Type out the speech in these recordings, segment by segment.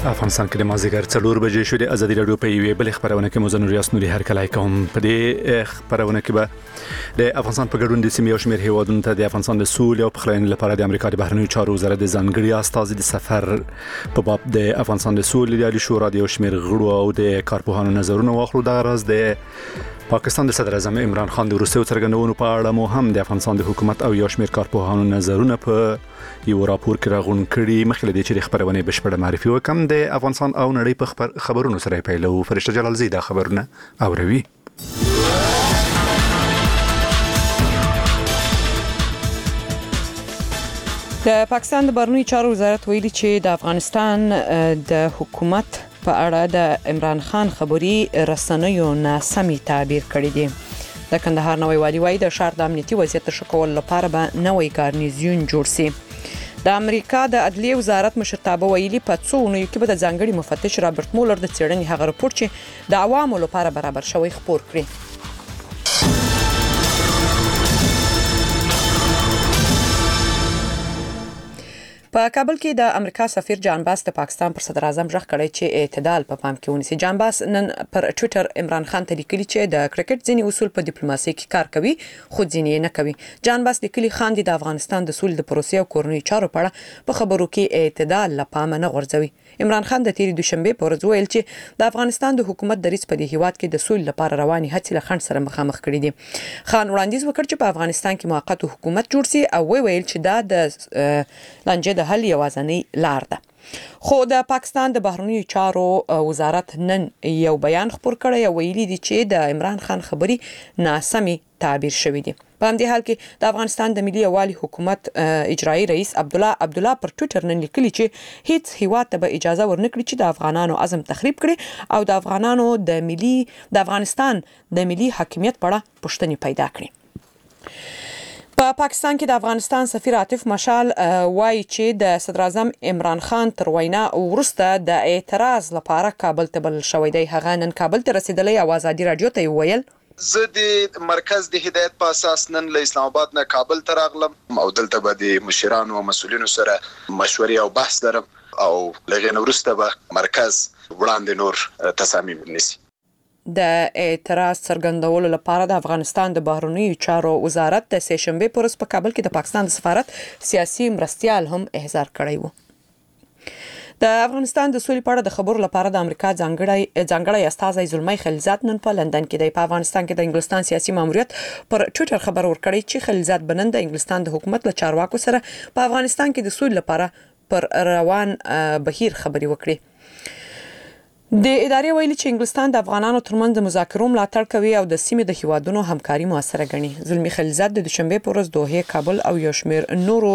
افغانستان کې د مازیګر 4 بجې شو د ازادي رادیو په یوې بل خبرونه کې مزن ریاست نوري هر کله کوم په دې خبرونه کې به د افغانستان په ګډون د سیمې او شمېر هیوادونو ته د افغانستان د سولې او پخلاینې لپاره د امریکا د بهرنیو چارو وزارت د ځانګړي استازي د سفر په باب د افغانستان د سولې د عالی شورا د شمېر غړو او د کارپوهانو نظرونه واخلو. د غرض د پاکستان د صدر اعظم عمران خان د روسیې څرګندونو په اړه مو هم د افغانستان د حکومت او یو شمېر کارپوهانو نظرونه په یو راپور کې راغون کړي. مخکې د چې خبرونه بشپړه معرفي وکم د افغانستان او نړۍ په خبرونو سره پیلو. فرشته جلال زیدا خبرونه اوروي. د پاکستان د بهرنیو چارو وزارت ویلي چې د افغانستان د حکومت په اړه د عمران خان خبري رسنیو ناسمي تعبیر کړی دی. د کندهار نوې والي وايي د شهر د امنیتي وضعیت ښه کولو لپاره به نوې ګارنیزیون جوړ شي. د امریکا د عدلیې وزارت مشرتابه ویلي په څو اونیو کې به د ځانګړي مفتش رابرټ مولر د څېړنې هغه راپور چې د عوامو لپاره برابر شوی خپور کړي. په کابل کې د امریکا سفیر جان باس د پاکستان پر صدر اعظم ژغ کړی چې اعتدال په پام کې ونیسي. جان باس نن پر ټوئیټر عمران خان ته لیکلي چې د کرکټ ځینی اصول په ډیپلوماسي کې کار کوي خو ځینی نه کوي. جان باس لیکلي خان د افغانستان د سولې د پروسې او کورنۍ چارو په اړه په خبرو کې اعتدال لپاره نه غورځوي. عمران خان د تیری دوشنبه پر ورځ ویل چې د افغانستان د حکومت د ریس په دی هیواد کې د سولې لپاره رواني هڅې له خنډ سره مخامخ کړي دي. خان وړاندیز وکړ چې په افغانستان کې موقت حکومت جوړ شي او ویل چې دا د لانجې د حل یوازینی لار ده. خو د پاکستان د بهرنیو چارو وزارت نن یو بیان خپور کړی او ویلي دي چې د عمران خان خبري ناسمي تعبیر شوی دي. په همدې حال کې د افغانستان د ملي یووالي حکومت اجرایی رئیس عبدالله پر ټوئیټر نن لیکلي چې هیڅ هیواد ته به اجازه ورنکړي چې د افغانانو عزم تخریب کړي او د افغانانو د افغانستان د ملي حاکمیت په اړه پوښتنې پیدا کړي. په پاکستان کې د افغانستان سفیر عاطف مشال وایي چې د صدر اعظم عمران خان تر وینا وروسته د اعتراض لپاره کابل ته بلل شوی دی. هغه نن کابل ته رسیدلی او ازادي رادیو ته ویل زه د مرکز د هدایت په اساس نن له اسلام آباد نه کابل ته راغلم او دلته به د مشرانو او مسؤلینو سره مشورې او بحث درم او لږ وروسته به مرکز وړاندې نور تصامیم نیسي. د اعتراض څرګندولو لپاره د افغانستان د بهرنیو چارو وزارت د سهشنبه پر ورځ په کابل کې د پاکستان د سفارت سیاسي مرستیال هم احضار کړی و. د افغانستان د سولې په اړه د خبرو لپاره د امریکا ځانګړی استازی زلمی خلیلزاد نن په لندن کې دی. په افغانستان کې د انګلستان سیاسي ماموریت پر ټوئیټر خبر ورکړی چې خلیلزاد بنن د انګلستان د حکومت له چارواکو سره په افغانستان کې د سولې لپاره پر روان بهیر خبري وکړي. د ادارې ویلي چې انګلستان د افغانانو ترمنځ د مذاکرو ملاتړ کوي او د سیمې د هیوادونو همکاري موثره ګڼي. زلمی خلیلزاد د دوشنبه پر ورځ دوحه، کابل او یو شمېر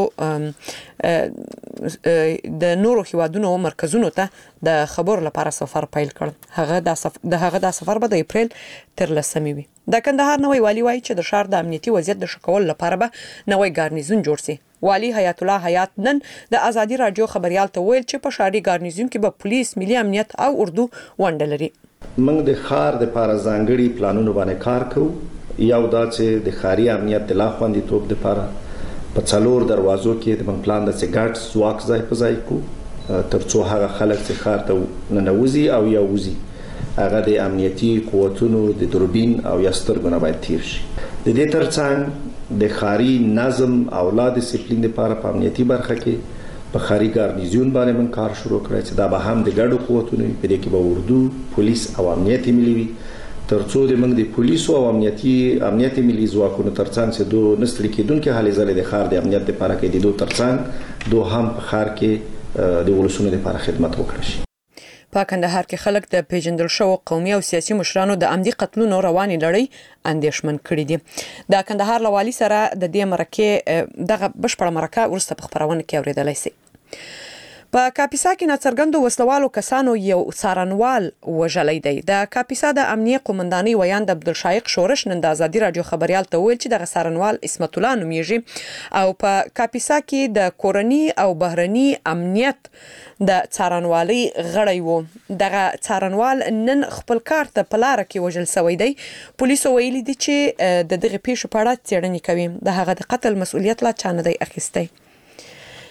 نورو هیوادونو مرکزونو ته د خبرو لپاره سفر پیل کړ. هغه د سفر به د اپریل تر 10 وي. د کندهار نوې والي وايي چې د شهر د امنیتي وضعیت د ښه کولو لپاره به نوې ګارنیزون جوړ شي. والي حیات الله حیات نن د ازادي رادیو خبريال ته ویل چې په شهري ګارنیزون کې به پولیس، ملي امنیت او اردو ونډه لري. موږ د ښار د لپاره ځانګړي پلانونو باندې کار کوو. یو دا چې د ښاري امنیت د لا خوندیتوب لپاره په 4 دروازو کې د پلان د سګاټ ځواک ځای په ځای کو ترڅو هغه خلک چې ښار ته ننوځي او یا وځي هغه د امنیتي قوتونو د دوربین او یا سترګو نه باید تیر شي. د دې ترڅنګ د خاري نظم او لا ډیسپلین لپاره په امنیتي برخه کې په خاري ګارنیزیون باندې من کار شروع کړی چې دا به هم د ګډو قوتونو په دې کې به اردو، پولیس او امنیت ملي وي ترڅو د موږ د پولیسو او امنیت ملي ځواکونو ترڅنګ چې دوه نسل کېدونکو هلې ځلې د خار د امنیت لپاره کې د دوه ترڅنګ دوه هم په خار کې د ولسونو لپاره خدمت وکړي. په کندهار کې خلک د پیژندل شو قومي او سیاسي مشرانو د عمدي قتلونو رواني لړۍ اندېښمن کړي دي. د کندهار لوالي سره د دې مرکه دغه بشپړه مرکه ورسته په خبرونه کې اوریدلای شي. په کاپیسا کې ناڅرګندو وسلوالو کسانو یو څارنوال وژلی دی. د کاپیسا د امنیه قومندانۍ ویاند عبدالشایق شورش نن د ازادي رادیو خبريال ته ویل چې دغه څارنوال اسمت الله نومیږي او په کاپیسا کې د کورنی او بهرني امنیت د څارنوالۍ غړی وو. دغه څارنوال نن خپل کار ته په لار کې وژل شوی دی. پولیسو ویلي دي چې د دغه پیښو په اړه څېړنې کوي. د هغه د قتل مسؤلیت لا چا نه دی اخیستی.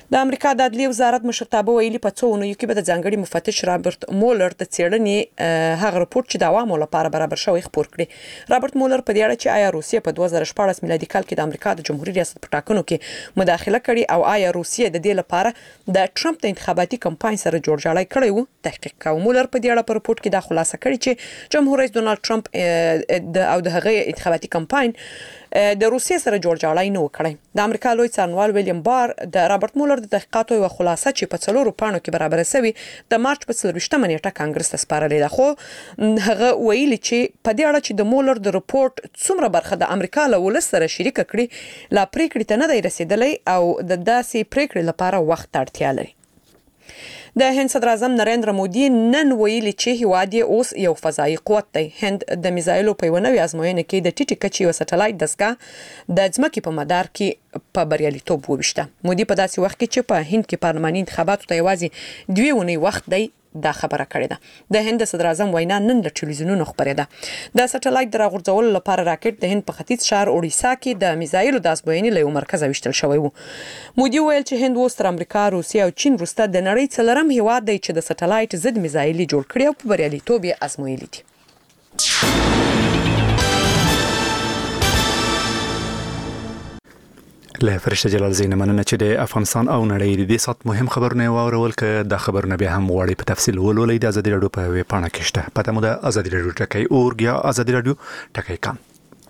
د امریکا د عدلي وزارت مشرتابه ویلي په څو ونیو کې به د ځانګړي مفتش رابرټ مولر د څېړنې هغه رپورت چې د عوامو لپاره برابر شوی خپور کړي. رابرټ مولر په دې اړه چې آیا روسیه په 2014 میلادي کال کې د امریکا د جمهوریت ریاست په ټاکنو کې مداخله کړې او آیا روسیه د دې لپاره د ټرمپ د انتخاباتي کمپاین سره جوړجاړی کړی وو تحقیق کوي. مولر په دې اړه په رپورت کې دا خلاصه کړې چې جمهور رئیس ډونالد ټرمپ د هغه انتخاباتي کمپاین د روسیې سره جوړجاړی نه وکړي. د امریکا لوی څارنوال ویلیام بار د رابرټ مولر د تحقیقاتو یو خلاصه چې په 4 پاڼو کې برابر شوی د مارچ په 24مه نیټه کانګرس ته سپارلې ده، خو هغه ویلي چې په دې اړه چې د مولر د رپورت څومره برخه د امریکا له ولس سره شریک کړي لا پریکړې ته نه دی رسیدلی او د داسې پریکړې لپاره وخت اړتیا لري. د هند صدر اعظم نریندرا مودي نن ویلي چې هیواد یې اوس یو فضایي قوت دی. هند د میزایلو په ونوي ازموینه کې د ټیټی کچې او سټلایټ دستګاه د ځمکې په مدار کې په بریالیتوب وویشته. مودي په داسې وخت کې چې په هند کې پارلماني انتخاباتو ته یوازې 2 ونې وخت دی دا خبره کړې ده. د هند صدر اعظم وینا نن له ټلویزیونونو خبرېده. د سټلایټ د راغورځولو لپاره راکټ د هند په ختیځ شهر اوډیسا کې د میزایلو د ازموینې له یو مرکز وشتل شوی وو. مودي ویل چې هند اوس تر امریکا، روسیه او چین وروسته د نړۍ څلورم هیواد دی چې د سټلایټ ضد میزایل جوړ کړی او په بریالیتوب یې ازمویلي دي. له فرشته جلال زین مننه چې د افغانستان او نړۍ د دې سات مهم خبرونه واورول ک د خبرونه به هم وړي په تفصیل ولولئ د ازادي رادیو په ویب پاڼه کې شته. پته مو د ازادي رادیو ټکی اورګ یا ازادي رادیو ټکی کام.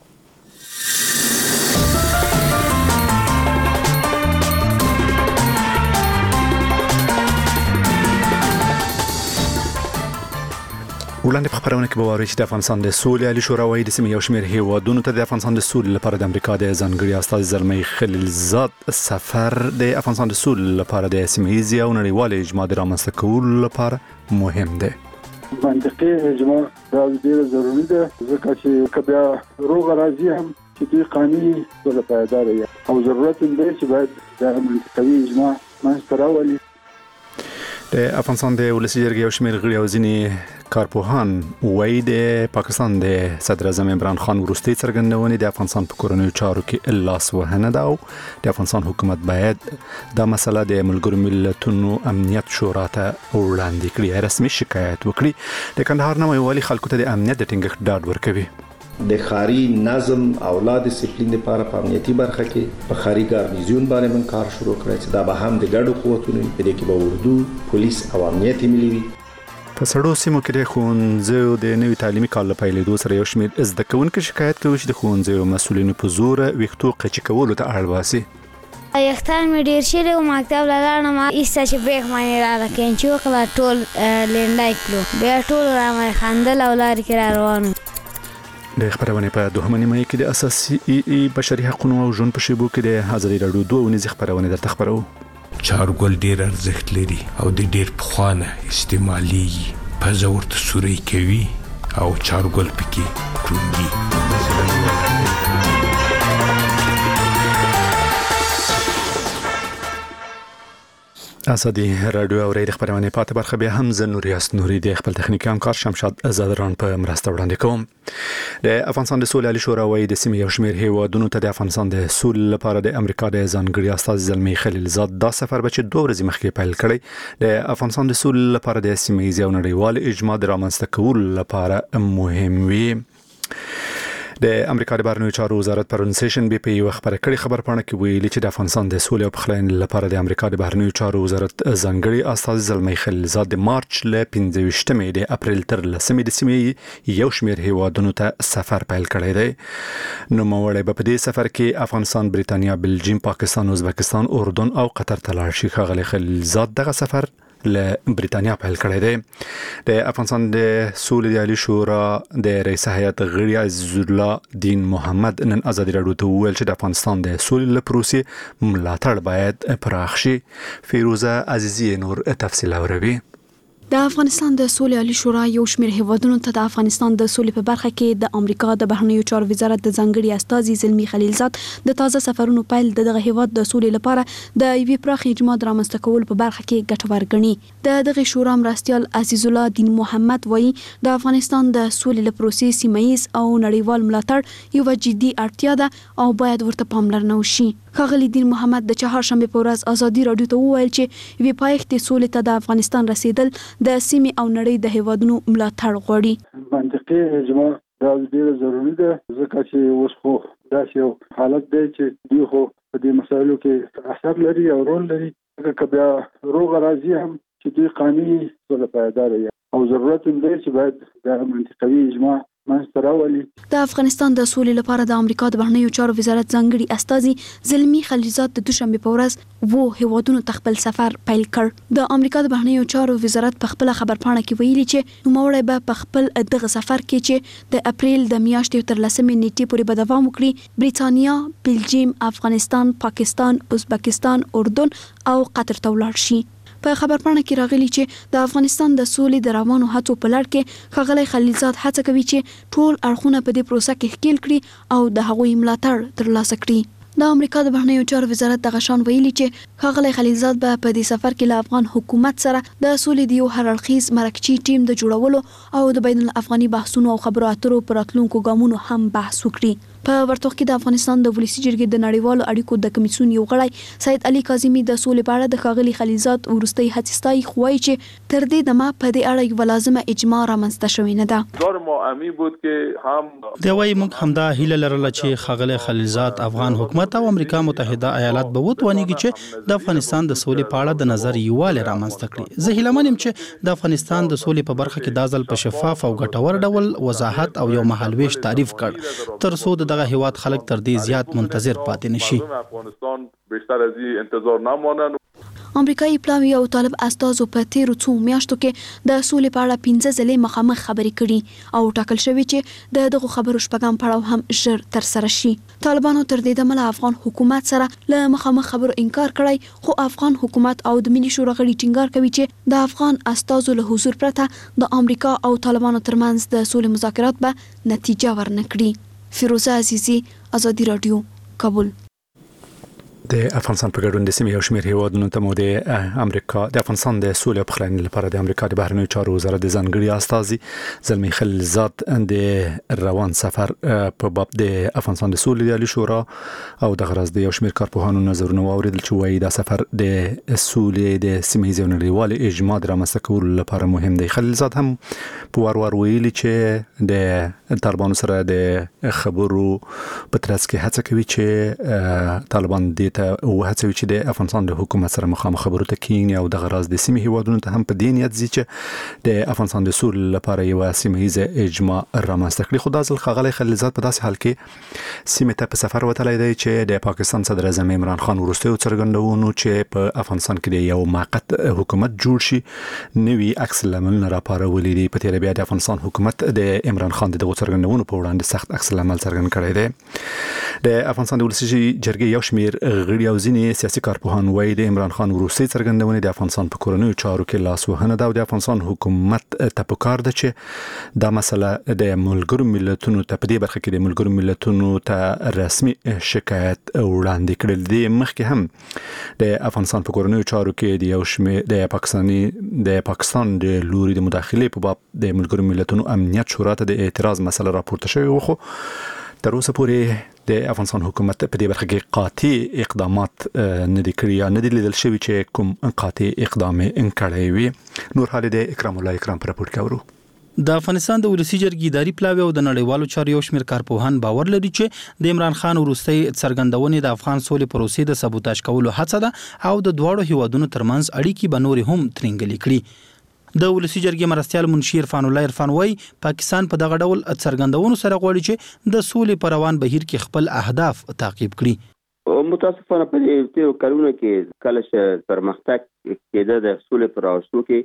وړاندې په خبرونه کې به واورئ چې د افغانستان د سولې عالی شورا وايي د سیمې یو شمېر هیوادونو ته د افغانستان د سولې لپاره د امریکا د ځانګړي استازي زلمي خلیلزاد سفر د افغانستان د سولې لپاره د سیمه ییز او نړیوال اجماع د رامنځته کولو لپاره مهم دی. منطقي اجماع دا ډیره ضروري ده ځکه چې کبیا روغ راځي هم چې دوی قانوني ډول پایدار وي او ضرورت دی چې باید د منطقي اجماع منځته راولي. د افغانستان د ولسی جرګې یو شمېر غړي او ځینې کارپوهان وایي د پاکستان د صدر اعظم عمران خان وروستي څرګندونې د افغانستان په کورنیو چارو کې لاس وهنه ده او د افغانستان حکومت باید دا مسله د ملګرو ملتونو امنیت شورا ته وړاندې کړي، رسمي شکایت وکړي. د کندهار نومي والي خلکو ته د امنیت د ټینګښت ډاډ ورکوي. د خاري نظم او لا ډیسپلین لپاره په امنیتي برخه کې په خاري ګارنیزیون باندې من کار شروع کړی چې دا به هم د ګډو قوتونو په دې کې به اردو، پولیس او امنیتي ملي وي. په سړو سیمو کې د ښوونځیو د نوي تعلیمي کال په پیلېدو سره یو شمېر زده کوونکي شکایت کوي چې د ښوونځیو مسؤلینو په زور ویښتو قچي کولو ته اړ باسي. یختان مې ډېر شوی و مکتب له لاړم ایسته چې بیک باندې راله کینچي وکړه ټول لنډی کړو بیا ټول رامې خندل او لارې کې را روان. د خبرونه په دوهمه نیمه کې د اساسي بشري حقوقو او ژوند په شیبو کې د ازادي رادیو 2 ونیزه خبرونه درته خبرو. چارګل ډیر ارزښت لري او د ډیر پخوانه استعمالي په زورت سوري کوي او چارګل پکې ټونګي. ازادي رادیو او ریډ خبرونه پاتې برخه به هم زنوریاس نوري د خپل تخنیکی همکار شمشاد زادران په مرسته وړاندې کوم. د افغانستان د سولې عالی شورا وايي د سیمې یو شمېر هیوادونو ته د افغانستان د سولې لپاره د امریکا د ځانګړي استازي زلمي خلیلزاد دا سفر به چې 2 ورځې مخکې پیل کړی د افغانستان د سولې لپاره د سیمې ییز او نړیوال اجماع د رامنځته کولو لپاره مهم وي. د امریکا د بهرنیو چارو وزارت پرون سیشن بي پي یو خبره کړې خبرپاڼه کې ویلي چې د افغانستان د سولې او پخلاینې لپاره د امریکا د بهرنیو چارو وزارت ځانګړي استازي زلمي خلیلزاد د مارچ له 15مې د اپریل تر 10مې د سیمې یو شمېر هیوادونو ته سفر پیل کړی دی. نو موړی په دې سفر کې افغانستان، بریتانیا، بلجیم، پاکستان، ازبکستان، اردن او قطر ته لاړ شي. خغلی خلیلزاد دغه سفر له بریتانیا پیل کړی دی. د افغانستان د سولې عالی شورا د رئیس هیئت غړي عزیز الله دین محمد نن ازادي رادیو ته وویل چې د افغانستان د سولې لپاره ملاتړ باید پراخ شي. فیروزه عزیزی نور تفصیل اوروي. د افغانستان د سولې عالی شورا یو شمېر هیوادونو ته د افغانستان د سولې په برخه کې د امریکا د بهرنیو چارو وزارت د ځانګړي استازي زلمی خلیلزاد د تازه سفرونو پیل دغه هیواد د سولې لپاره د یوې پراخې اجماع رامنځته کول په برخه کې ګټور ګڼي. دغه شورا مرستیال عزیز الله دین محمد وایي د افغانستان د سولې لپاره پروسې سیمایي او نړیوال ملاتړ یو جدي اړتیا ده او باید ورته پاملرنه وشي. ښاغلي دین محمد د چهارشنبه په ورځ ازادي رادیو ته وویل چې وی پایښت سولې ته د افغانستان رسیدل د سیمې او نړۍ د هیوادونو ملاتړ غواړي. منطقي اجماع دا ډیره ضروري ده ځکه چې اوس خو داسې یو حالت دی چې دوی خو په دې مسایلو کې اثر لري او رول لري. که بیا روغ راځي هم چې دوی قانوني سوله پایدار وي او ضرورت هم دی چې باید د منطقوي اجماع د افغانستان د سولې لپاره د امریکا د بهرنیو چارو وزارت ځانګړي استازي زلمی خلیلزاد د دوشنبه په ورځ هیوادونو ته خپل سفر پیل کړ. د امریکا د بهرنیو چارو وزارت په خپل خبرپاڼه کې ویلي چې نوموړی به په خپل دغه سفر کې چې د اپریل د میاشتې تر 10 نیټې پورې به دوام وکړي بریتانیا، بلجیم، افغانستان، پاکستان، ازبکستان، اردن او قطر ته ولاړ شي. په خبرپاڼه کې راغلي چې د افغانستان د سولې د روانو هڅو په لړ کې ښاغلی خلیلزاد هڅه کوي چې ټول اړخونه په دې پروسه کې ښکیل کړي او د هغوی ملاتړ ترلاسه کړي. د امریکا د بهرنیو چارو وزارت دغه شان ویلي چې ښاغلی خلیلزاد به په دې سفر کې له افغان حکومت سره د سولې د یو هرړخیز مرکزي ټیم د جوړولو او د بین الافغاني بحثونو او خبرو اترو پر راتلونکو ګامونو هم بحث وکړي. په ورته کې د افغانستان د ولسی جرګې د نړیوالو اړیکو د کمیسیون یو غړی سید علي کاظمي د سولې په اړه د ښاغلي خلیلزاد ورستۍ هڅې ستایي، خو وایي چې تر دې دمه په دې اړه یو لازمه اجماع رامنځته شوې نه ده. دی وایي موږ همدا هیله لرله چې ښاغلی خلیلزاد افغان حکومت او امریکا متحده ایالات به وتوانیږي چې د افغانستان د سولې په اړه د نظر یووالی رامنځته کړي. زه هیله من یم چې د افغانستان د سولې په برخه کې دا ځل په شفاف او ګټور ډول وضاحت او یو مهالویش تعریف کړ تر څو دغه هیواد خلک تر دې زیات منتظر پاتې نشي. امریکایي پلاوی او طالب استازو په تیرو څو میاشتو کې د سولې په اړه 15 ځلې مخامخ خبرې کړي او ټاکل شوی چې دغه خبرو شپږم پړاو هم ژر تر سره شي. طالبانو تر دې دمه له افغان حکومت سره له مخامخ خبرو انکار کړی، خو افغان حکومت او د ملي شورا غړي ټینګار کوي چې د افغان استازو له حضور پرته د امریکا او طالبانو ترمنځ د سولې مذاکرات به نتیجه ورنکړي. فیروزه عزیزی، ازادي رادیو، کابل. د افغانستان په ګډون د سیمې یو شمېر هیوادونو ته مو د امریکا د افغانستان د سولې او پخلاینې لپاره د امریکا د بهرنیو چارو وزارت د ځانګړي استازي زلمی خلیلزاد د روان سفر په باب د افغانستان د سولې عالی شورا او د غرض د یو شمېر کارپوهانو نظرونه واوریدل چې وایي دا سفر د سولې د سیمې یو نړیوال اجماع رامنځته کولو لپاره مهم دی. خلیلزاد هم په وار ویلي چې د طالبانو سره د خبرو په ترڅ کې هڅه کوي چې طالبان د وهڅوي چې د افغانستان د حکومت سره مخامخ خبرو ته کینی او د غرض د سیمې هیوادونو ته هم په دې نیت دي چې د افغانستان د سولې لپاره یو سیمه‌ایزه اجماع رامنځته کړي. خو دا ځل ښاغلی خلیلزاد په داسې حال کې سیمې ته په سفر وتلی دی چې د پاکستان صدر اعظم عمران خان وروستیو څرګندونو چې په افغانستان کې د یو موقت حکومت جوړ شي نوي عکس العملونه راپارولي دي. په تیره بیا د افغانستان حکومت د عمران خان دغه څرګندونو په وړاندې سخت عکس العمل څرګند کړی دی. د افغانستان د ولسی جرګې یو شمېر غړي او ځینې سیاسي کارپوهان وایي د عمران خان وروستۍ څرګندونې د افغانستان په کورنیو چارو کې لاس وهنه ده او د افغانستان حکومت ته پکار ده چې دا مسله د ملګرو ملتونو ته په دې برخه کې د ملګرو ملتونو ته رسمي شکایت وړاندې کړل دي. مخکې هم د افغانستان په کورنیو چارو کې د یو شمېر د پاکستان د لوري د مداخلې په باب د ملګرو ملتونو امنیت شورا ته د اعتراض مسله راپورته شوې و، خو تر اوسه پورې د افغانستان حکومت په دې برخه کې قاطع اقدامات نه دي کړي یا نه دي لیدل شوي چې کوم قاطع اقدام کړی وي. نور حال د اکرام الله اکرام پر راپورټ کاورو. د افغانستان د ولسی جرګې اداري پلاوی او د نړیوالو چارو یو شمېر کارپوهان باور لري چې د عمران خان وروستۍ څرګندونې د افغان سولې پروسې د سبوتاژ کولو هڅه ده او د دواړو هیوادونو ترمنځ اړیکې به نورې هم ترنګلې کړي. د ولسی جرګې مرستیال منشي عرفان الله عرفان وایي پاکستان په دغه ډول څرګندونو سره غواړي چې د سولې په روان بهیر کې خپل اهداف تعقیب کړي. متاسفانه په دې تیرو کلونو کې کله چې پرمختګ کېده د سولې پر راوستلو کې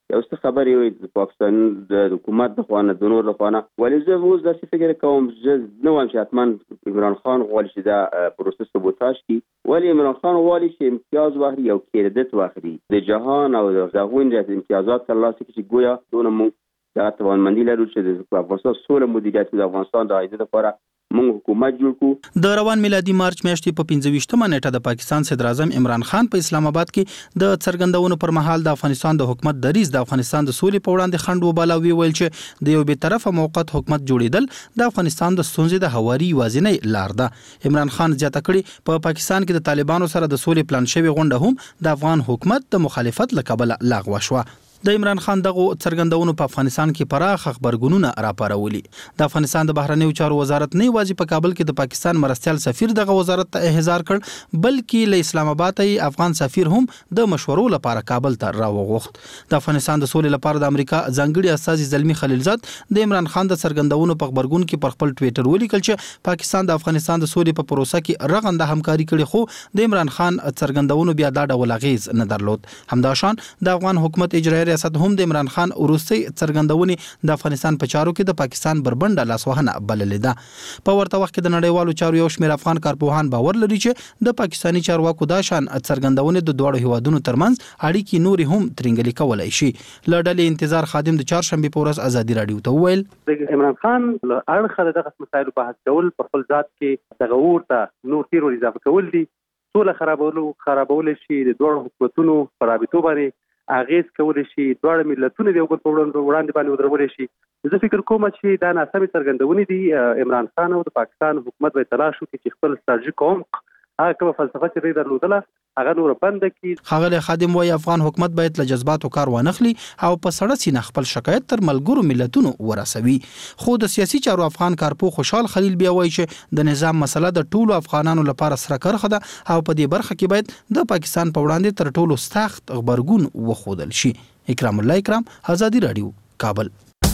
یو څه خبرې وي د پاکستان د حکومت د خوانه د نور د خوانه ولې زه اوس داسې فکر کوم نه وایم چې حتما عمران خان غواړي چې دا پروسس سبوتاژ کړي ولې عمران خان غواړي چې امتیاز واخلي او کریډټ واخلي د جهان او د غوښتنې د امتیازات ترلاسه کړي چې ګویا دونه مونږ د توانمندي لرو چې د افغانستان سوله مدیریت د افغانستان د عاید لپاره موږ حکومت جوړ کو. د روان میلادي مارچ میاشتې په 25مه نیټه د پاکستان صدر اعظم عمران خان په اسلام آباد کې د څرګندونو پر مهال د افغانستان د حکومت دریځ د افغانستان د سولې په وړاندې خنډ وباله ویل چې د یو بې طرفه موقت حکومت جوړیدل د افغانستان د ستونزې د هواري یوازینۍ لار ده. عمران خان زیاته کړي په پاکستان کې د طالبانو سره د سولې پلان شوی غونډه هم د افغان حکومت د مخالفت له کبله لغوه شوه. د عمران خان دغه څرګندونو په افغانستان کې پراخ خبرګونونه راپارولي. د افغانستان د بهرنیو چارو وزارت نه یوازې په کابل کې د پاکستان مرستیال سفیر دغه وزارت ته احضار کړ بلکې له اسلام آباد ته افغان سفیر هم د مشورو لپاره کابل ته راوغوښت. د افغانستان د سولې لپاره د امریکا ځانګړي استازي زلمی خلیلزاد د عمران خان د څرګندونو په خبرګون کې پر خپل ټویټر ولیکل چې پاکستان د افغانستان د سولې په پروسه کې رغنده همکاري کړې خو د عمران خان څرګندونو بیا دا ډول اغیز نه درلود. همداشان د افغان حکومت اجرایي ریاست هم د عمران خان وروستي څرګندونې د افغانستان په چارو کې د پاکستان بربنډه لاسوهنه بللې ده. په ورته وخت کې د نړیوالو چارو یو شمېر افغان کارپوهان باور لري چې د پاکستاني چارواکو دا شان څرګندونې د دوړو هیوادونو ترمنځ اړیکې نورې هم ترنګلې کولای شي. له ډلې انتظار خادم د چهارشنبه په ورځ ازادي رادیو ته وویل عمران خان اړخه دغه مسایلو بحث کول په خپل ذات کې دغه ورته نور تیر اضافه کول دي ټول خرابول شي د دوه حکومتونو پر رابطو باندې اغیز کول شي دوه ملتونو د یو بل په وړاندې باندې ودرول شي. زه فکر کوم چې دا ناسمې څرګندونې دي. عمران خان او د پاکستان حکومت به تلاش وکړي چې خپل ستراتیژیک عمق هغه کومه فلسفه چې درلودله هغه نور بند کړي. ښاغلی خادم وايي افغان حکومت باید له جذباتو کار وانخلي او په سړه سینه خپل شکایت تر ملګرو ملتونو ورسوي. خو د سیاسي چارو افغان کارپو خوشحال خلیل بیا وایي چې د نظام مسله د ټولو افغانانو لپاره سره کرخه ده او په دې برخه کې باید د پاکستان په وړاندې تر ټولو سخت غبرګون وښودل شي. اکرام الله اکرام، ازادي رادیو، کابل.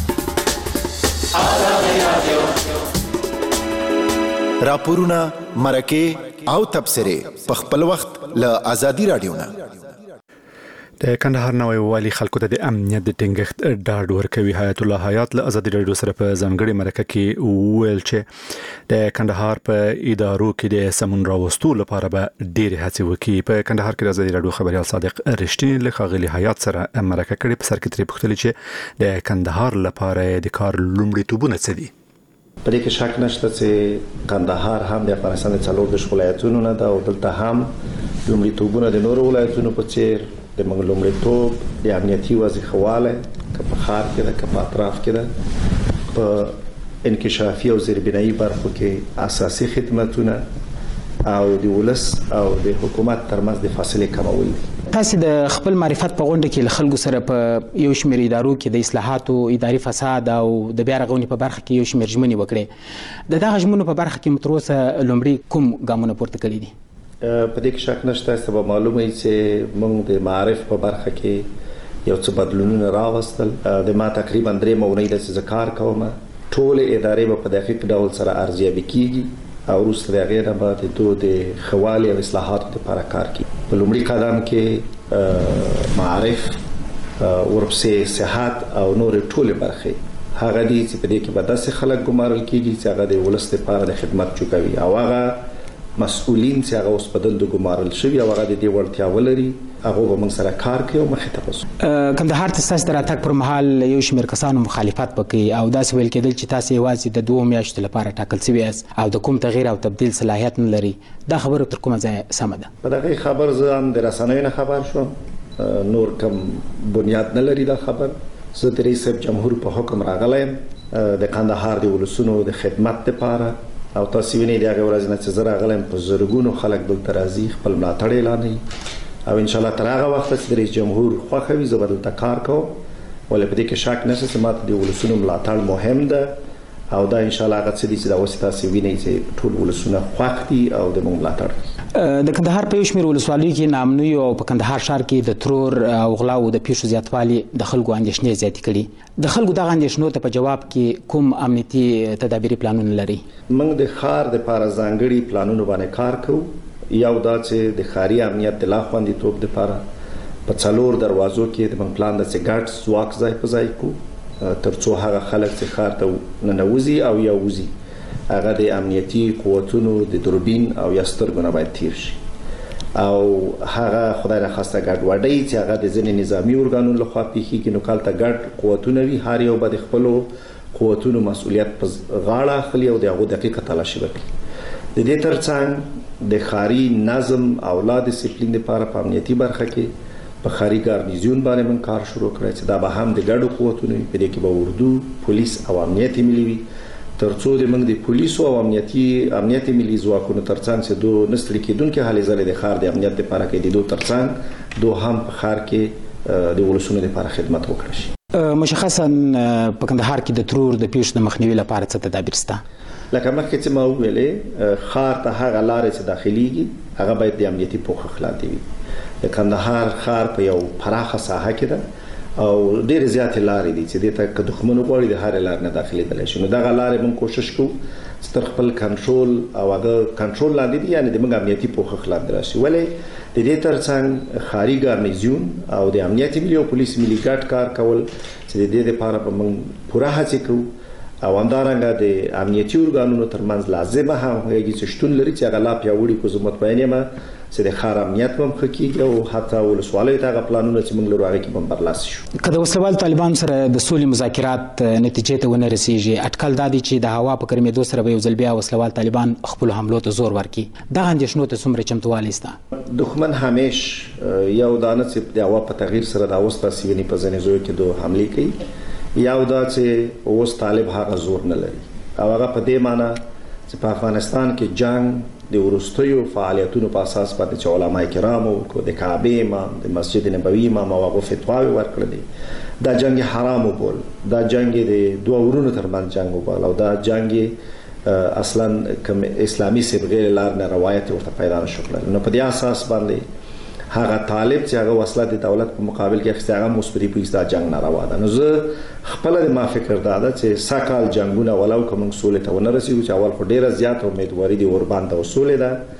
راپورونه، مرکه او تبصره په خپل وخت له ازادي رادیو نه. د کندهار نوې والي خلکو ته د امنیت د ټینګښت ډاډ ورکوي. حیات الله حیات له ازادي رادیو سره په ځانګړي مرکه کې ویل چې د کندهار په ادارو کې د سمون راوستو لپاره به ډېرې هڅې وکړي. په کندهار کې د ازادي رادیو خبريال صادق رښتینی له ښاغلي حیات سره مرکه کړې. په سر کې ترې پوښتنه چې د کندهار لپاره د کار لومړیتوبونه څه دي. په دې کې شک نشته چې کندهار هم د افغانستان د 14 ولایتونو نه ده او دلته هم لومړیتوبونه د نورو ولایتونو په څیر د موږ لومړیتوب د امنیتي وضعیت که په ښار کې ده که په اطراف کې ده په انکشافي او زیربنایي برخو کې اساسي خدماتونه او د ولس او د حکومت ترمنځ د فاصلې کمول دي. تاسو د خپل معرفت په غونډه کې خلکو سره په یو شمېر ادارو کې د اصلاحاتو، اداري فساد او د بیا رغونې په برخه کې یو شمېر ژمنې وکړې. د دغه ژمنو په برخه کې متروسه لومړی کوم ګامونه پورته کړي دي؟ په دې کې شک نشته چې معلومه وي چې موږ د معارف په برخه کې یو څه بدلونونه راوستل. د ما تقریبا 3 مونې د ذکر کوم ټول ادارې په دقیق ډول سره ارزیابي کیږي او وروسته د هغې نه به د خوالي او اصلاحاتو لپاره کار کوي. په لومړي قدم کې معارف، ورپسې صحت او نور ټولې برخې هغه دي چې په دې کې به داسې خلک ګمارل کیږي چې هغه د ولس لپاره د خدمت چوکوي او هغه مسؤلین چې هغه اوس بدل د ګمارل شوي او هغه د دې وړتیا ولري هغه به موږ سره کار کوي او مخې ته وځو. کندهار ته ستاسو د راتګ پر مهال یو شمېر کسانو مخالفت وکړي او داسې ویل کېدل چې تاسو یوازې د 2 میاشتو لپاره ټاکل شوي یاست او د کوم تغییر او تبدیل صلاحیت نه لري. دا خبره تر کومه ځایه سمه ده؟ په دغه خبر ځان د رسنیو نه خبر شوم، نور کوم بنیاد نه لري دا خبر. زه د رئیس جمهور په حکم راغلی د کندهار د ولسونو د خدمت لپاره او تاسو وینئ د هغه ورځې نه چې زه راغلم په زرګونو خلک دلته راځي خپل ملاتړ اعلانوي او ان شاء الله تر هغه وخت چې رئیس جمهور خوښوي زه به دلته کار کوم. ولې په دې کې شک نشته چې ماته د ولسونو ملاتړ مهم ده او دا ان شاء الله هغه څه دي چې دا اوس تاسو وینئ چې ټول ولسونه خوښ دي او د موږ ملاتړ کوي. د کندهار په یو شمېر ولسوالیو کې ناامنیو او په کندهار ښار کې د ترور او غلاو د پیښو زیاتوالی د خلکو اندېښنې زیاتې کړي. د خلکو دغه اندېښنو ته په جواب کې کوم امنیتي تدابیري پلانونه لري؟ موږ د ښار دپاره ځانګړي پلانونو باندې کار کوو. یو دا چې د ښاري امنیت د لا خوندیتوب دپاره په 4 دروازو کې د پلان د سګاټ ځواک ځای په ځای کو ترڅو هغه خلک چې ښار ته ننوځي او یا وځي هغه د امنیتي قوتونو د دوربین او یا سترګو نه باید تیر شي او هغه خدای راخواسته ګډوډي چې هغه د ځینې نظامی ارګانونو لخوا پیښیږي نو کالته ګډ قوتونه وي هر یو به د خپلو قوتونو مسؤلیت په غاړه اخلي او د هغو دقیقه تلاشي وکړي د دې ترڅنګ د ښاري نظم او لا ډیسپلین لپاره په امنیتي برخه کې په ښاري ګارنیزیون باندې موږ کار شروع کړی چې دا به هم د ګډو قوتونو وي په دې کې به اردو پولیس او امنیت ملي وي ترڅو د موږ د پولیسو او امنیت ملي ځواکونو ترڅنګ چې دوه نستړي کېدونکي هلې ځلې د ښار د امنیت لپاره کې د دوه ترڅنګ دوه هم په ښار کې د ولسونو لپاره خدمت وکړي شي مشخصا په کندهار کې د ترور د پیښو د مخنیوي لپاره څه تدابیر شته لکه مخکې چې ما ویلې ښار ته هغه لارې چې داخليږي هغه باید د امنیتي پوښښ لاندې وي د کندهار ښار په یو پراخه ساحه کې ده او ډېر زیات لارې دي چې د ته دښمن غوړي د هر لار نه داخليدل شي نو دا لارې موږ کوشش کوو چې تر خپل کنټرول او هغه کنټرول لاندې دي یعنی د موږ امنیتي پوښښ لاندې راشي ولې د دې ترڅنګ ښاري ګارنیزیون او د امنیت ملي او پولیس ملي ګډ کار کول چې د دې لپاره به موږ پوره هڅه کوو او همدارنګه د امنیتي ارګانونو ترمنځ لازمه همغږي چې شتون لري چې هغه لا پیاوړي کو زموږ مطمئن یم چې د ښار امنیت هم ښه کیږي او حتی ولسوالۍ ته هغه پلانونه چې موږ لرو هغه کې هم برلاسي شو که د وسلوال طالبان سره د سولې مذاکرات نتیجې ته ونه رسیږي اټکل دا دی چې د هوا په ګرمېدو سره به یو ځل بیا وسلوال طالبان خپل حملو ته زور ورکړي دغه اندېښنو ته څومره چمتووالی شته دښمن همیش یو دانه چې د هوا په تغییر سره د اوس تاسې ویني په ځینې ځایو کې دوه حملې کوي یو دا چې اوس طالب هغه زور نه لري او هغه په دې معنی چې په افغانستان کې جنگ د وروستیو فعالیتونو په اساس باندې چې علما کرامو کو د کعبه امام د مسجد نبوي امام او هغه فتواوی ورکړل دا جنگ حرام وبول دا جنگ د دوه ورونو ترمنځ جنگ وبول او دا جنگ اصلا کوم اسلامي سبغه لار نه روایت ورته پیدا نشو کړل نو په دې اساس باندې هغه طالب چې هغه وسله د دولت په مقابل کې اخیسته هغه مثبتي پیستا جنگ ناروا ده نو زه خپل د ما فکر دا ده چې ساکال جنگونه ولو کوم سولې ته ونه رسیږي چې اول خو ډیره زیات امیدواري دي اوربان ته وسولې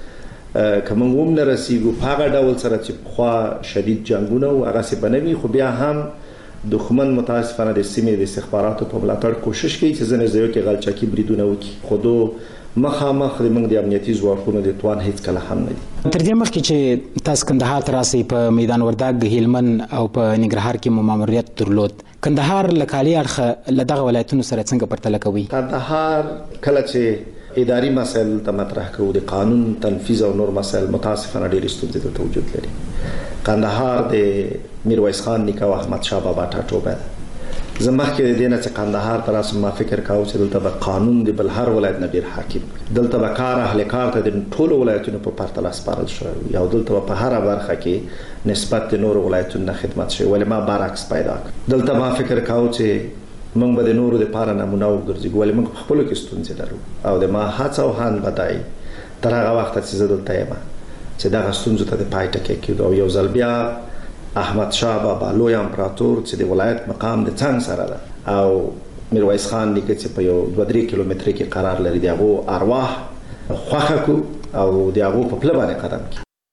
ده کوم هم نه رسیږي په هغه ډول سره چې خو شدید جنگونه او هغه څه بنوي خو بیا هم دښمن متاسفانه د سیمې د استخباراتو په ملاتړ کوشش کوي چې ځنې ځایو کې غلچاکي بریدونه وکړي خو مخامخ د موږ د امنیتي ځواکونو د توان هیڅ کله هم نه دي تر دې مخکې چې تاسو کندهار ته راسئ په میدان وردګ هلمند او په ننګرهار کې مو ماموریت درلود کندهار له کالي اړخه له دغه ولایتونو سره څنګه پرتله کوي کندهار کله چې اداري مسایل ته مطرح کوو د قانون تنفیذ او نور مسایل متاسفانه ډېرې ستونزې ته وجود لري کندهار د میرویس خان نیکه او احمد شاه بابا ټاټوبی ده زما کې د دینه چې کندهار تر اوسه ما فکر کاوه چې دلته به قانون د بل هر ولایت نه ډیر حاکم دلته به کار اهل کار ته د ټولو ولایتونو په پرتله سپارل شوی یا دلته په هر برخه کې نسبت د نور ولایتونو نه خدمت شوی ولې ما برعکس پیدا دلته ما فکر کاوه چې موږ به د نورو لپاره نمونه وګرځو ولې موږ خپل کې ستونزې لرو او د ما هڅه او هان بدای تر هغه وخت چې زه دلته یم چې دا غستونزو ته د پایټه کې کېدو او یو ځل بیا احمد شاه بابا لوی امپراتور چې د ولایت مقام د څنګ سره ده او میرویس خان نیکه چې په یو 2-3 کیلومتر کې قرار لري دغه ارواح خوخه کو او دغه په پله باندې قدم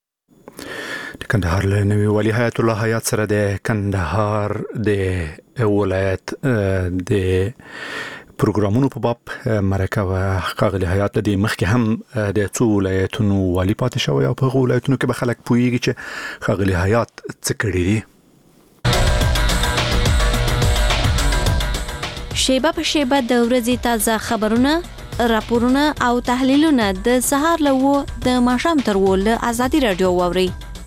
کی کندهار له نوي والي حیات الله حیات سره د کندهار د ولایت د پروګرامونو په باب مرکه ښاغلي حیات د مخکې هم د څو ولایتونو والي پاتې شوی او په ولایتونو کې به خلک پوهیږي چې ښاغلي حیات څه کړي دي شیبه په شیبه د ورځې تازه خبرونه راپورونه او تحلیلونه د سهار له د ماښام تر ول ازادي رادیو ووري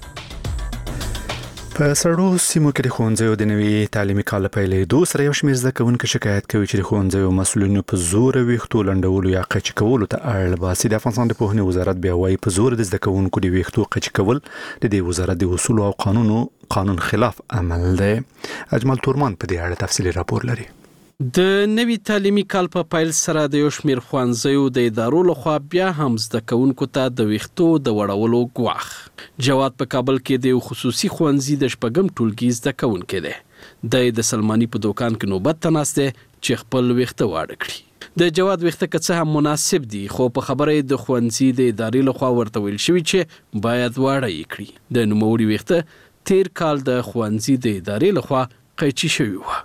په سړو سیمو کې د ښوونځیو د نوي تعلیمي کال پیلېدو سره یو شمېر زده کوونکي شکایت کوي چې د ښوونځیو مسؤلینو په زور ویښتو لنډولو یا قچ کولو ته اړ باسي د افغانستان د پوهنې وزارت بیا وايي په زور د زده کوونکو د ویښتو قچ کول د دې وزارت د اصول او قانون خلاف عمل دی اجمل تورمان په دې اړه تفصیلي راپور لري د نوي تعلیمي کال په پیل سره د یو شمېر ښوونځیو د ادارو لخوا بیا هم زده کوونکو ته د ویښتو د وړولو ګواښ جواد په کابل کې د خصوصي ښوونځي د شپږم ټولګي زده کوونکی دی د سلماني په دوکان کې نوبت ته ناست دی چې خپل ویښته واړه کړي د جواد ویښته که څه هم مناسب دي خو په خبره د ښوونځي د ادارې لخوا ورته ویل شوي چې باید واړه یې کړي د نوموړي ویښته تیر کال د ښوونځي د ادارې لخوا قیچي شوی و.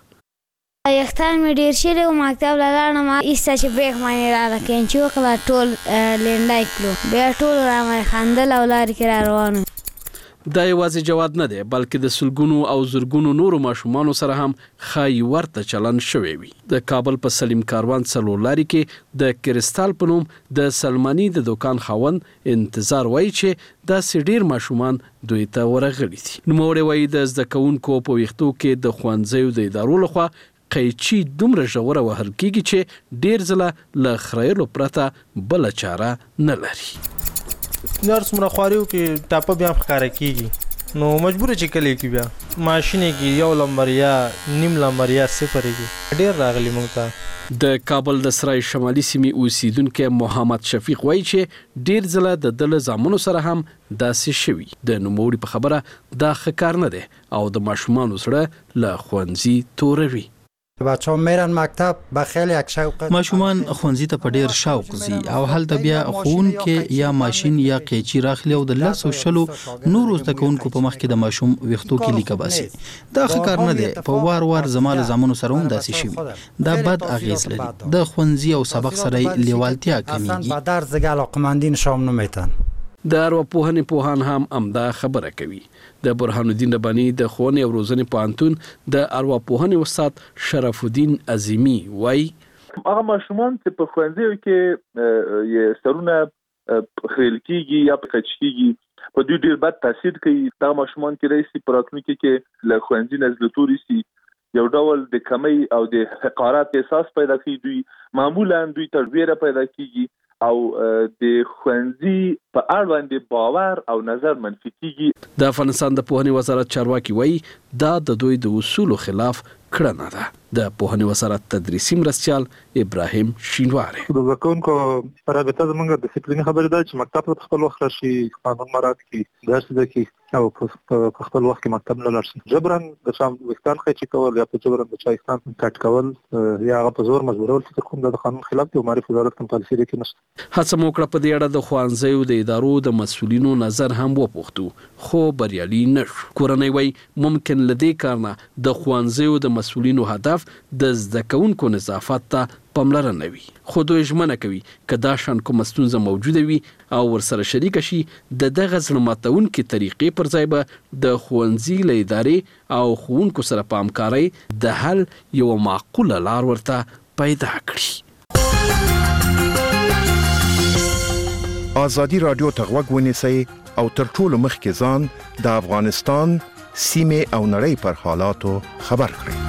یختان مې ډیر شوی و، مکتب له لاړم ایسته چې بیخ باندې راله کینچي وکړه ټول لنډی کړو، بیا ټول رامې خندل او لارې کې را روان وو. دا یوازې جواد نه دی بلکې د سلګونو او زرګونو نورو ماشومانو سره هم ښایي ورته چلند شوی وي. د کابل په سلیم کاروان څلور لارې کې د کرسټال په نوم د سلماني د دوکان خاوند انتظار وایي چې داسې ډیر ماشومان دوی ته ورغلي دي. نوموړی وایي د زده کوونکو په ویښتو کې د ښوونځیو د ادارو لخوا قیچي دومره ژوره وهل کیږي چې ډیر ځله له خریلو پرته بله چاره نه لري. نور څومره خواریو کې ټاپه بیا ښکاره کیږي نو مجبور چې کلی کې بیا ماشین کې یو لمبر یا نیم لمبر یا صفر کې ډیر راغلی موږ ته. د کابل د سرای شمالي سیمې اوسیدونکو محمد شفیق وایي چې ډیر ځله د دل زامنو سره هم داسې شوي. د نوموړي په خبره دا ښه کار نه دی او د ماشومانو سره له ښوونځي توروي. بچه‌ها میرن مکتب به خیلی یک شوق. ماشومان ښوونځي ته په ډیر شوق ځي او هلته بیا ښوونکي یا ماشین یا قیچي راخلي او د 100 نورو زده کوونکو په مخ کې د ماشوم ویښتو کې لیکه باسي. دا ښه کار نه دی. په وار زمال زامنو سره هم داسې شوي. دا بد اغیز لري. د ښوونځي او سبق سره لیوالتیا کمیږي. با درس دیگه علاقمندین شام نمیتن. د ارواپوهنې پوهان هم امدا خبره کوي. د برهان الدین رباني د ښوونې او روزنې پوهنتون د ارواپوهنې استاد شرف الدین عظیمی وایي هغه ماشومان چې په ښوونځیو کې یې سرونه خریل کیږي یا قیچي کیږي په دوی ډیر بد تاثیر کوي. دا ماشومان کې رئیسي په راتلونکي کې له ښوونځي نه زلتوري سي یو ډول د کمی او د حقارت احساس پیدا کوي. دوی معمولا دوی ته ویره پیدا کیږي او د ښوونځي په اړه باندې باور او نظر منفي کیږي. د افغانستان د پوهنې وزارت چارواکي وایي دا د دوی د اصولو خلاف کړنه ده. د پوهنې وزارت تدریسي مرستیال ابراهیم شینواری د زکونکو رابطه زمونږ د ډیسپلین خبره ده چې مکتب ته خپل وخت راشي، قانون مراعات کړي، درس زده کړي او په خپل وخت کې مکتب نه لاړ شي. جبران د شام وختان قیچي کول یا په جبران د چایستان کټ کول یا هغه په زور مجبورول چې کوم د قانون خلاف دی او معرفت وزارت کوم پالیسي لري نشته. هڅه مو کړه په دې اړه د ښوونځیو د ادارو د مسؤلینو نظر هم وپوښتو خو بریالي نشو. کورنۍ وایي ممکن له دې کار نه د ښوونځیو د مسؤلینو هدف د زده کوونکو نظافت ته پاملرنه وي. خو دوی ژمنه کوي که دا شان کومه ستونزه موجوده وي او ورسره شریک شي د دغه زړه ماتونکي طریقې پر ځای به د ښوونځي له ادارې او ښوونکو سره په همکارۍ د حل یو معقوله لار ورته پیدا کړي. آزادي رادیو ته غوږ ونیسئ او تر ټولو مخکې ځان د افغانستان سیمې او نړۍ پر حالاتو خبر کړئ.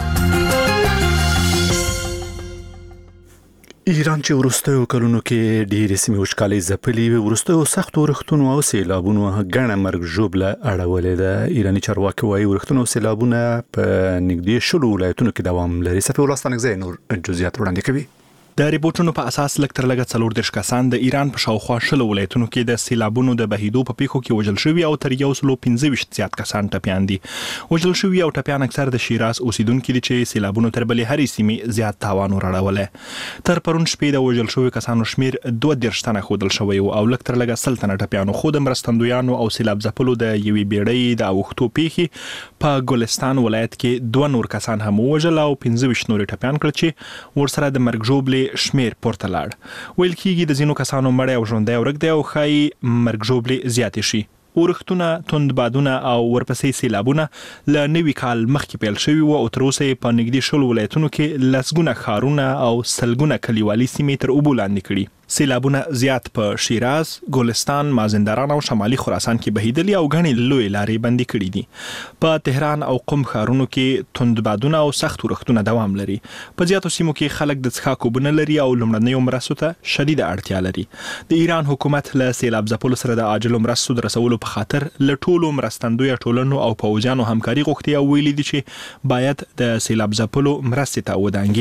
ایران چې وروستیو کلونو کې ډېرې سیمې وچکالۍ ځپلې وي، وروستیو سختو ورښتونو او سیلابونو ګڼه مرګ ژوبله اړولې ده. ایراني چارواکي وایي ورښتونه او سیلابونه په نږدې 10 ولایتونو کې دوام لري. صفي الله ستانکزی نور جزئیات وړاندې کوي. د ریپورتونو په اساس لږ تر لږه 40 کسان د ایران په شاوخوا 10 ولایتونو کې د سیلابونو د بهیدو په پیښو کې وژل شوي او تر 125 زیات کسان ټپیان دي. وژل شوي او ټپیان اکثر د شیراز اوسیدونکو دي چې سیلابونو تر بلې هرې سیمې زیات تاوان وراړولی. تر پرون شپې د وژل شوي کسانو شمیر 32 تنه ښودل شوی او لږ تر لږه 100 تنه ټپیانو. خو د مرستندویانو او سیلاب ځپلو د یوې بیړۍ د اوښتو پیښې په ګلستان ولایت کې 2 نور کسان هم وژل او 25 نور ټپیان کړل چې ورسره د مرګ ژوبلې شمیر پورته لاړ. ویل کېږي د ځینو کسانو مړی او ژوندی ورک دی او ښایي مرګ ژوبلې زیاتې شي. اورښتونه، توند بادونه او ورپسې سیلابونه له نوي کال مخکې پیل شوي وو او تر اوسه یې په نږدې 10 ولایتونو کې لسګونه ښارونه او سلګونه کلیوالي سیمې تر اوبو لاندې کړي. سیلابونه زیات په شیراز، ګلستان، مازندران او شمالي خراسان کې بهیدلي او غني لوی لارې بندي کړي دي. په تهران او قم ښارونو کې توند بادونه او سخت ورښتونه دوام لري. په زیاتو سیمو کې خلک د څښاک اوبه نه لري او لومړنیو مرستو ته شدیده اړتیا لري. د ایران حکومت له سیلاب ځپلو سره د عاجلو مرستو د رسولو په خاطر له ټولو مرستندویه ټولنو او پوځیانو همکاري غوښتي او ویلي دي چې باید د سیلاب ځپلو مرستې ته ودانګي.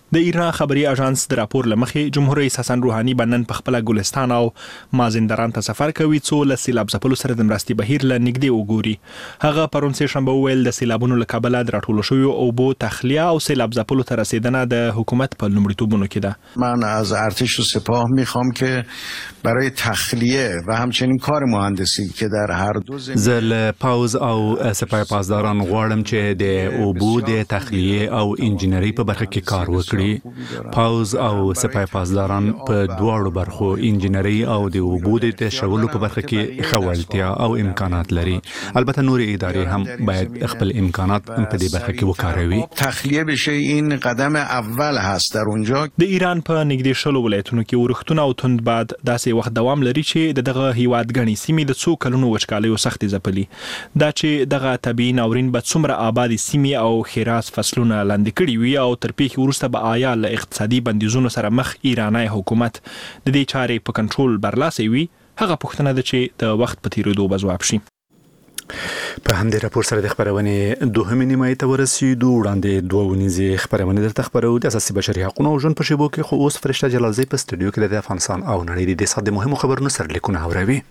د ایران خبري اژانس د راپور لمخې جمهور رئیس حسن روحاني بنن په خپل ګلستان او مازندران ته سفر کوي څو له سیلاب ځپلو سره د مرستي بهیر له نږدې وګوري. هغه پرون سه شنبه ویل د سیلابونو له کبله د راټولو شویو اوبو تخلیه او سیلاب ځپلو ته رسیدنه د حکومت په لومړیتوبونو کې ده. من از ارتش و سپاه میخوام که برای تخلیه و همچنین کار مهندسی که در هر دو زل پاوز او سپاه پاسداران غواړم چې د اوبو د تخلیه او انجینری په برخه کې کار وکړي. پاوز او سپاه پاسداران په دواړو برخو انجینری او د اوبو د تشولو په برخه کې خولتیا او امکانات لري. البته نور ادارې هم باید خپل امکانات په دې برخه کې وکاروي. تخلیه بشه این قدم اول هست در اونجا. د ایران په نږدې شلو ولایتونو کې ورښتونه او توند باد داسې وخت دوام لري چې دغه هیواد غني سیمې د څو کلونو وچکالیو سخت ځپلي. دا چې دغه طبيعي ناورین به څومره آبادی سیمې او خیراس فصلونه لاندې کړي وي او تر پیښې وروسته به آیا له اقتصادي بندیزونو سره مخ ایرانی حکومت د دې چارې په کنټرول برلاسي وي، هغه پوښتنه ده چې د وخت په تیریدو به ځواب شي. په همدې راپور سره د خبرونې دوهمې نیمایي ته ورسېدو. وړاندې دوه ونیزې خبرونه درته خبرو د اساسي بشري حقوقو او ژوند په شیبو کې، خو اوس فرشته جلالزی په سټوډیو کې د افغانستان او نړۍ د صد مهمو خبرونو سرلیکونه اوروي.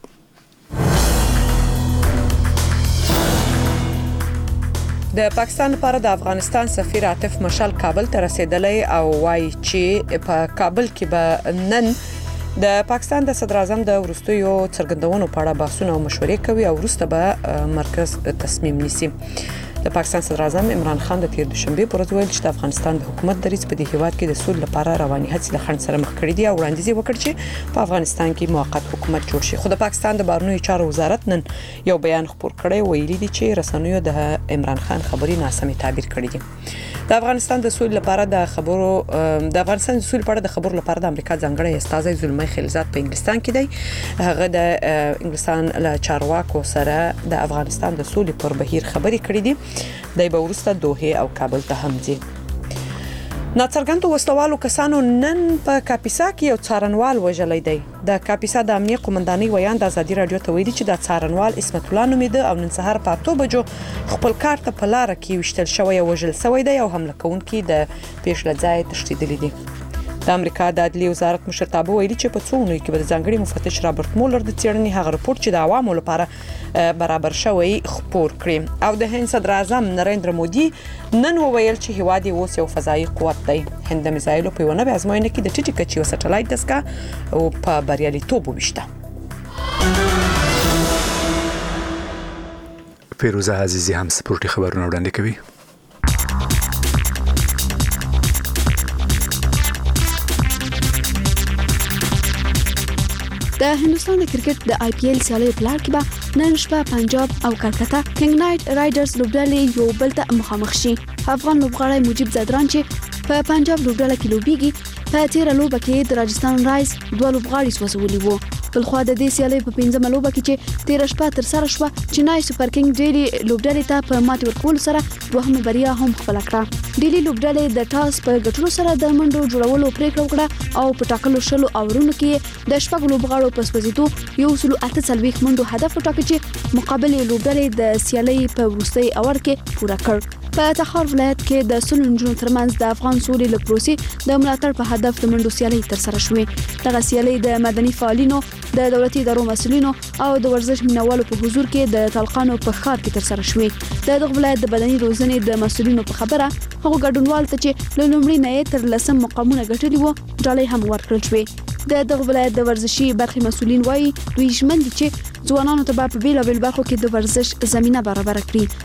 د پاکستان لپاره د افغانستان سفیر عاطف مشال کابل ته رسیدلی او وایي چې په کابل کې به نن د پاکستان د صدر اعظم د وروستیو څرګندونو په اړه بحثونه او مشورې کوي او وروسته به مرکز تصمیم نیسي. د پاکستان صدر اعظم عمران خان د تیر دوشنبه پر ورځ ویل چې د افغانستان د حکومت دریځ په دې هیواد کې د سولې لپاره رواني هڅې له خنډ سره مخ کړي دي او وړاندیز وکړ چې په افغانستان کې موقت حکومت جوړ شي. خو د پاکستان د بهرنیو چارو وزارت نن یو بیان خپور کړی ویلي دي چې رسنیو د عمران خان خبري ناسمې تعبیر کړي دي. د افغانستان د سولې لپاره د خبرو لپاره د امریکا ځانګړی استازی زلمی خلیلزاد په انګلستان کې دی. هغه د انګلستان له چارواکو سره د افغانستان د سولې پر بهیر خبري کړې دي. دای به ورسته دوحه او کابل ته هم ځي. ناڅرګندو وسلوالو کسانو نن په کاپیسا کې یو څارنوال وژلی دی. د کاپیسا د امنیه قومندانۍ ویان د ازادي رادیو ته ویلي چې د څارنوال اسمت الله نومیده او نن سهار په 8 بجو خپل کار ته په لار کې وشتل شوی او وژل شوی دی او حمله کوونکي د پیښ له ځای تښتیدلي دي. د امریکا د عدلي وزارت مشرتابه ویلي چې په څو ونو کې به د ځانګړي مفتش رابرټ مولر د څېړنې هغه رپورت چې د عوامو لپاره برابر شوی خپور کړي. او د هند صدر اعظم نریندر مودي نن وویل چې هیواد یې اوس یو فضایي قوت دی. هند د میزایلو په یوه نوې ازموینه کې د ټیټې کچې یو سټلایټ دستګاه او په بریالیتوب وویشته. فیروزه عزیزی هم سپورټي خبرونه وړاندې کوي. د هندستان د کرکټ د آی پی ایل سیالۍ په لړ کې به نن شپه پنجاب او کلکته کینګ نایټ رایډرز لوبډلې یو بل ته مخامخ شي. افغان لوبغاړی مجيب زدران چې په پنجاب لوبډله کې لوبيږي په تیر لوبه کې د راجستان رایز دوه لوبغاړي سوځولي وو. بل خو د دې سیالۍ په 15 لوبه کې چې تیر شپه تر سره شو چنای سپر کینګ ډیلی لوبډلې ته په ماتې ورکول سره دوهمه بریا هم خپل کړه. ډیلی لوبډلې د ټاس په ګټلو سره د منډو جوړولو پریکړه وکړه او په ټاکلو شلو اورونو کې د شپږ لوبغاړو په سوځیدو یو سلو 48 منډو هدف وټاکه چې مقابل لوبډلې د سیالۍ په وروستي اور کې پوره کړ. په تخار ولایت کې د سلو نجونو ترمنځ د افغان سولې لپروسي د ملاتړ په هدف د منډو سیالۍ تر سره شوې. دغه سیالۍ د مدني فعالینو، د دولتي ادارو مسؤلینو او د ورزش مینوالو په حضور کې د طلقانو په ښار کې تر سره شوې. د دغه ولایت د بدني روزنې د مسؤلینو په خبره هغه ګډونوال ته چې له لومړي نه تر لسم مقامونه ګټلي وو ډالۍ هم ورکړل شوې. د دغه ولایت د ورزشي برخې مسؤلین وایي دوی ژمن دي چې ځوانانو ته په بیلابیل برخو کې د ورزش زمينه برابر کړي.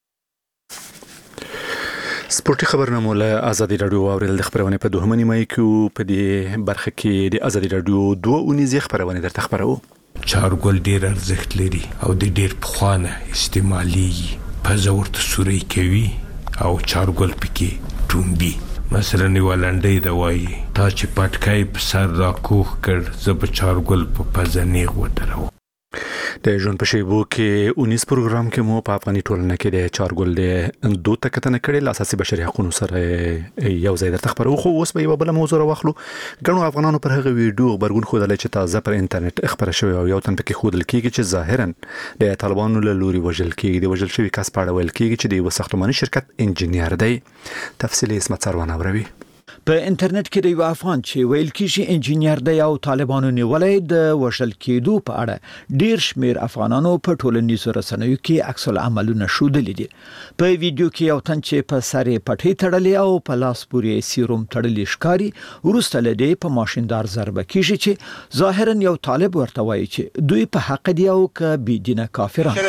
سپورتي خبرونه مول ازادي رادیو اورل د خبرونه په دوهمه نیمه کې په دې برخه کې د ازادي رادیو دوه اونیزې خبرونه درته خبرو. چارګل ډیر ارزښت لري او د ډیر پخوانه استعمالي په زورت سوري کوي او چارګل پکې ټومبي. مثلا ولندې د وایي تا چې پټکای په سر را کوخ کړ زب چارګل په پزنې غوډرو. د ژوند په شیبو کې 19 پروګرام کې مو په افغاني ټولنه کې د چارګل د دوه تکتنه کړي له اساسي بشري حقوقو سره یو ځای درته خبرو. خو اوس به یو بل موضوع واخلو. ګڼو افغانانو پر هغه ویډیو خبرګون خوده چې تازه پر انټرنیټ خبره شوی او یو تن پکې خودل کېږي چې ظاهرا د طالبانو له لوري وژل کېږي. د وژل شوی کس په اړه ویل کېږي چې د یو ساختماني شرکت انجینیر دی. تفصیلي اسمت سروان اوروي. په انټرنیټ کې د یو افغان چې ویل کیږي انجینیر دی او طالبانو نیولې د وشل کېدو په اړه ډیر شمیر افغانانو په ټولنیزو رسنیو کې عکس العملونه ښودلي دي. په ویډیو کې یو تن چې په سر پټي تړلې او په لاس پورې سیروم تړلې ښکاری ورسته لدی په ماشیندار ضربه کیږي چې ظاهرا یو طالب ورته وایي چې دوی په حق دی او ک بيدینه کافران.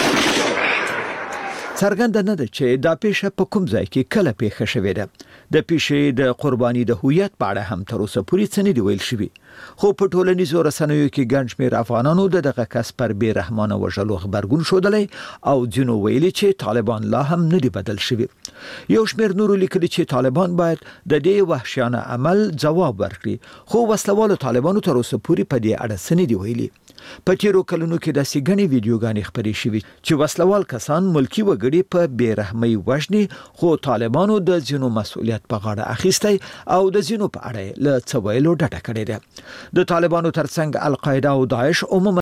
څرګنده نه ده چې دا پیښه په کوم ځای کې کله پیښه شوې ده. د پیښې د قرباني د هویت په اړه هم تر اوسه پورې څه نه دی ویل شوی. خو په ټولنیزو رسنیو کې ګڼ شمېر افغانانو دغه کس پر بې رحمانه وژلو خبرګون ښودلی او ځینو ویلي چې طالبان لا هم نه دي بدل شوي. یو شمېر نورو لیکلي چې طالبان باید د دې وحشیانه عمل ځواب ورکړي، خو وسلوالو طالبانو تر اوسه پورې په دې اړه څه نه دي ویلي. په تیرو کلونو کې د سیګنې ویډیوګانې خبرې شوي چې وسلوال کسان ملکی وګړي په بې رحمۍ وژني، خو طالبانو د ځینو مسؤلیت په غاړه اخیستی او د ځینو په اړه له څه ویلو ډډه کړې ده. د طالبانو ترڅنګ القاعده او داعش عموما